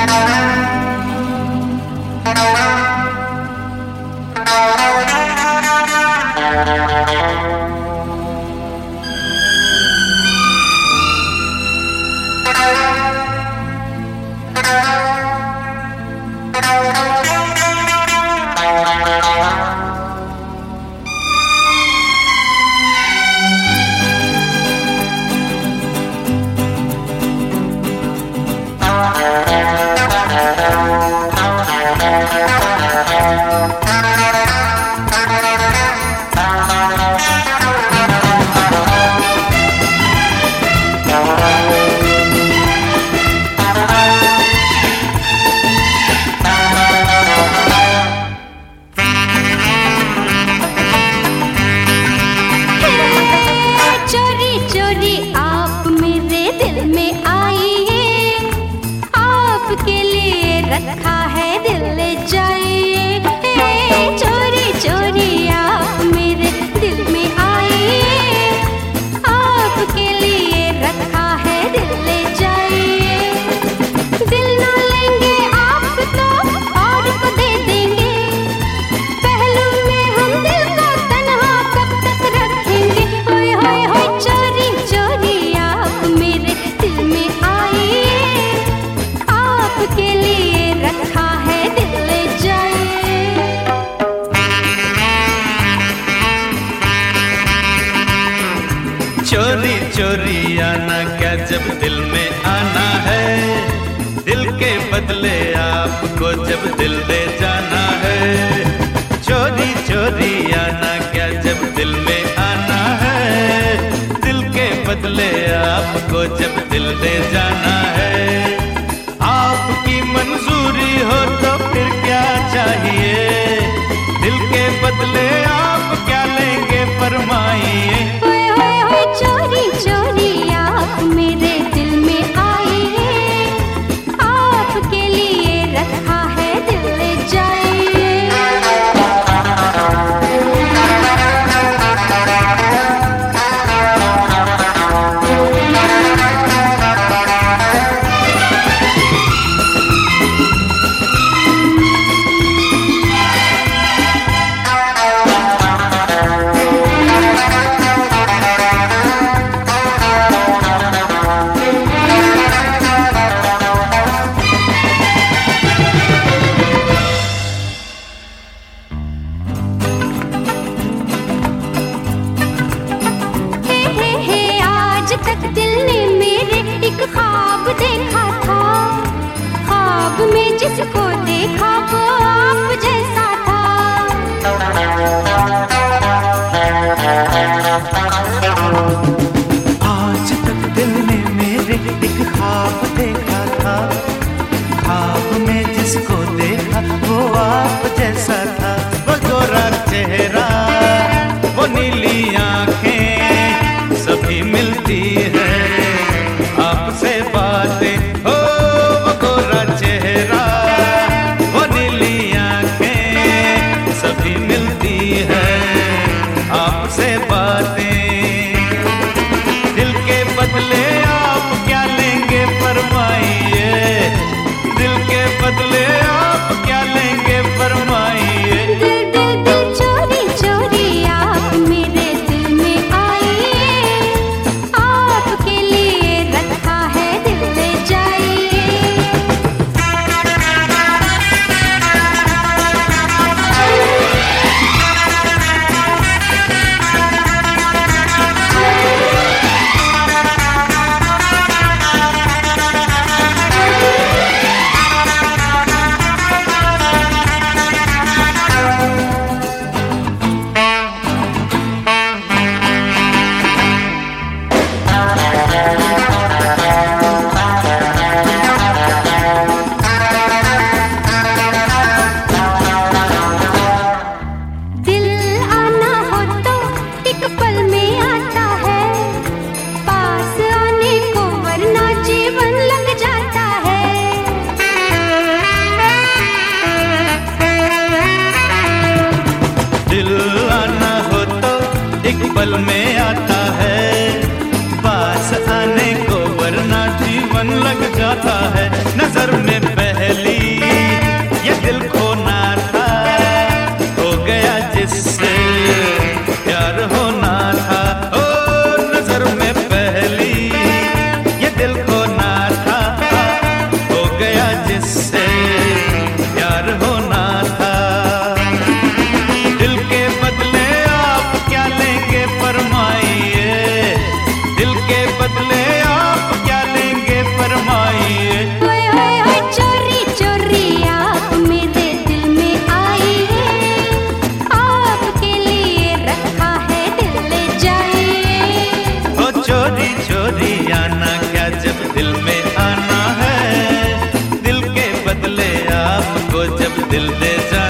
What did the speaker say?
रखा है दिल ले जाइए, चोरी चोरी आप मेरे दिल में आइए, आपके लिए रखा है दिल ले जाइए। दिल ना लेंगे आप तो और को दे देंगे, पहलू में हम दिल को तन्हा कब तक रखेंगे। होय होय होय चोरी चोरी आप मेरे दिल में आइए, आपके लिए रखा है दिल ले जाइए। चोरी चोरी आना क्या जब दिल में आना है, दिल के बदले आपको जब दिल दे जाना है। चोरी चोरी आना क्या जब दिल में आना है, दिल के बदले आपको जब दिल दे जाना है। आपकी मंजूरी हो तो फिर क्या चाहिए, दिल के बदले आप क्या लेंगे फरमाइए। होय होय होय चोरी चोरी आप मेरे दिल में आइए, आपके लिए रखा है दिल ले जाइए। तक दिल ने मेरे एक ख्वाब देखा था, ख्वाब में जिसको देखा वो आप जैसा था। आज तक दिल ने मेरे एक ख्वाब देखा था, ख्वाब में जिसको देखा वो आप जैसा था। वो गोरा चेहरा, वो नीली आंखें, सभी मिलती है आपसे बातें। हो वो गोरा चेहरा, वो नीली आंखें, सभी मिलती है आपसे बातें। दिल के बदले आप क्या लेंगे फरमाइए, दिल के बदले आप क्या लेंगे फरमाइए। दिल दिल दिल चोरी चोरी आप मेरे दिल में आइए, आपके लिए रखा है दिल ले जाइए। दिल आना हो तो एक पल में आता है, पास आने को वरना जीवन लग जाता है। दिल आना हो तो एक पल में आता है, पास आने को वरना जीवन लग जाता है। नजर में बदले आप क्या लेंगे फरमाइए। चोरी चोरी आप मेरे दिल में आइए, आपके लिए रखा है दिल ले जाइए। ओ चोरी चोरी आना क्या जब दिल में आना है, दिल के बदले आपको जब दिल दे जाना